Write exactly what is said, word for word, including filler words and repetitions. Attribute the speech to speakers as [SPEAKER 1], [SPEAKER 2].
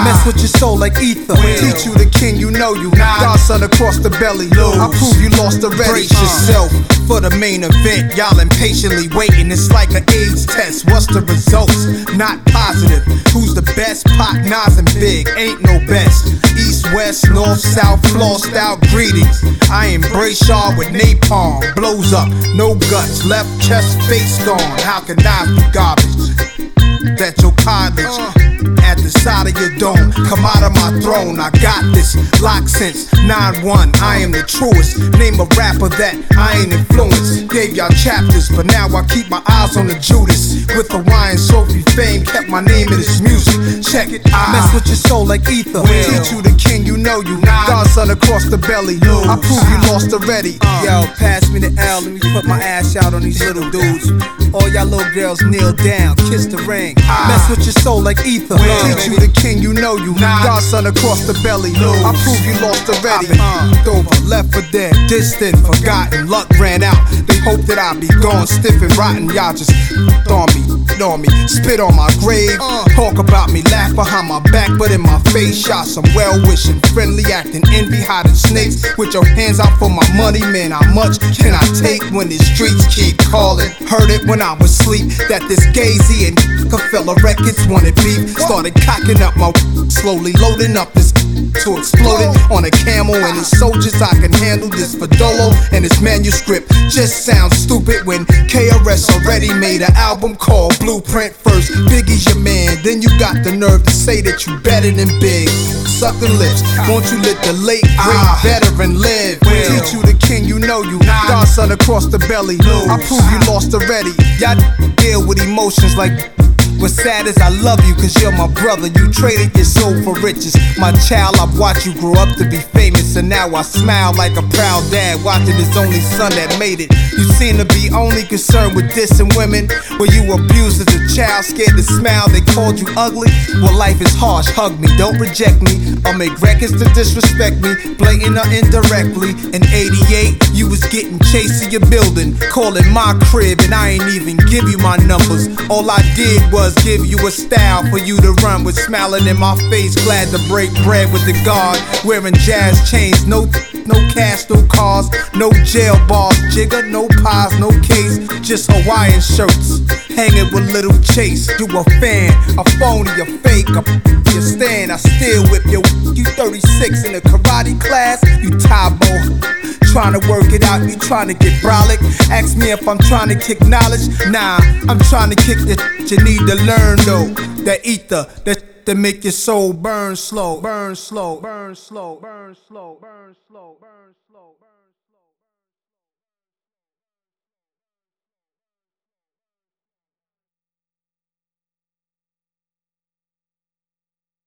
[SPEAKER 1] Mess with your soul like ether. Teach you the king, you know you. Godson across the belly. I prove you lost already. Brace yourself for the main event. Y'all impatiently waiting. It's like an AIDS test. What's the results? Not positive. Who's the best? Pac, Nas, and Big. Ain't no best. East, west, north, south, flossed out greetings. I embrace y'all with napalm. Blows up, no guts. Left chest, face gone. How can I be garbage? That your college at the side of your dome. Come out of my throne, I got this. Lock since nine one, I am the truest. Name a rapper that I ain't influenced. Gave y'all chapters, but now I keep my eyes on the Judas. With Hawaiian Sophie fame, kept my name in his music. Check it, I mess with your soul like ether. Will. Teach you the king, you know you. Godson across the belly. Lose. I prove you lost already. Yo, pass me the L, let me put my ass out on these little dudes. All y'all little girls kneel down, kiss the ring. Mess with your soul like ether. Will. Teach you the king, you know you. Godson across the belly. Lose. I prove you lost already. Over, left for dead, distant, forgotten. Luck ran out. They hope that I be gone, stiff and rotten. Y'all just on me, on me, spit on my grave. Talk about me, laugh behind my back, but in my face, shot some well-wishing, friendly acting, envy, hiding snakes. With your hands out for my money, man. How much can I take when the streets keep calling? Heard it when I was asleep that this Gazy and Fella Records wanted beef. Started cocking up my slowly loading up this to exploding on a camel and his soldiers. I can handle this Fadolo and his manuscript. Just sounds stupid when K R S already made an album called Blueprint first. Biggie's your man, then you got the nerve to say that you better than Big. Suck the lips, won't you let the late great veteran live? Teach you the king, you know you. Godson across the belly. I prove you lost already. Y'all deal with emotions like. What's sad is I love you cause you're my brother. You traded your soul for riches. My child, I've watched you grow up to be famous, and now I smile like a proud dad watching his only son that made it. You seem to be only concerned with dissing women. Were you abused as a child, scared to smile, they called you ugly? Well, life is harsh, hug me, don't reject me, or make records to disrespect me, blatant or indirectly. In eighty-eight, you was getting chased to your building, calling my crib, and I ain't even give you my numbers. All I did was give you a style for you to run with, smiling in my face, glad to break bread with the guard, wearing jazz chains, no no cash, no cars, no jail bars, jigger, no pies, no case, just Hawaiian shirts, hanging with Little Chase. You a fan, a phony, a fake, a you stand, I still whip your. You thirty-six in a karate class, you Tybo. Trying to work it out, you trying to get brolic. Ask me if I'm trying to kick knowledge. Nah, I'm trying to kick the you need to learn though. That ether, that that make your soul burn slow, burn slow, burn slow, burn slow, burn slow, burn slow, burn slow.